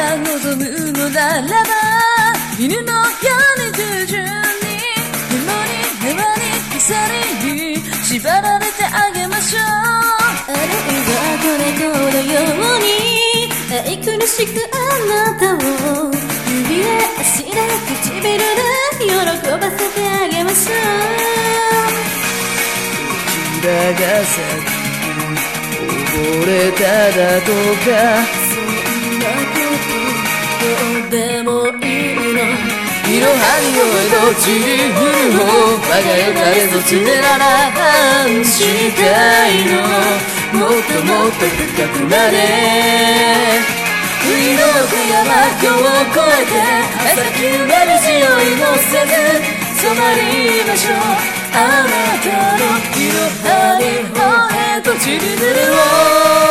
望むのならば犬のように従順に紐に縄に鎖に縛られてあげましょう。あるいは子猫のように愛くるしくあなたを指で足で唇で喜ばせてあげましょう。こちらが先溺れただとかそんなことどうでもいいの。色はにおいどちりふる方我が世誰ぞつねらな反したいの。もっともっと深くまで冬の奥山境を越えて朝日埋める潮いもせず染まりましょう。あなたの色はにほへとちりぬるを